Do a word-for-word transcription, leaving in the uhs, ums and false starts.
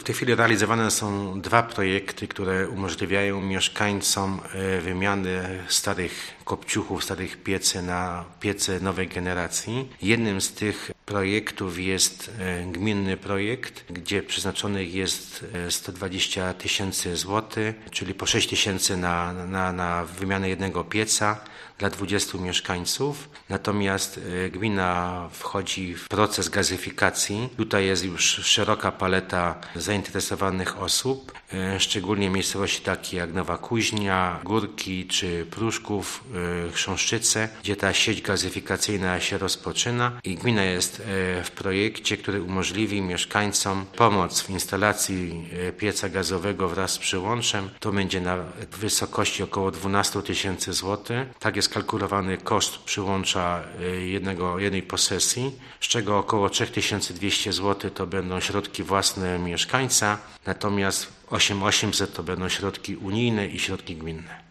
W tej chwili realizowane są dwa projekty, które umożliwiają mieszkańcom wymiany starych kopciuchów, starych piecy na piece nowej generacji. Jednym z tych projektów jest gminny projekt, gdzie przeznaczonych jest sto dwadzieścia tysięcy złotych, czyli po sześć tysięcy na, na, na wymianę jednego pieca dla dwudziestu mieszkańców. Natomiast gmina wchodzi w proces gazyfikacji. Tutaj jest już szeroka paleta zainteresowanych osób, szczególnie miejscowości takie jak Nowa Kuźnia, Górki czy Pruszków, Chrząszczyce, gdzie ta sieć gazyfikacyjna się rozpoczyna i gmina jest w projekcie, który umożliwi mieszkańcom pomoc w instalacji pieca gazowego wraz z przyłączem. To będzie na wysokości około dwanaście tysięcy złotych. Tak jest kalkulowany koszt przyłącza jednego, jednej posesji, z czego około trzy tysiące dwieście złotych to będą środki własne mieszkańca, natomiast osiem tysięcy osiemset to będą środki unijne i środki gminne.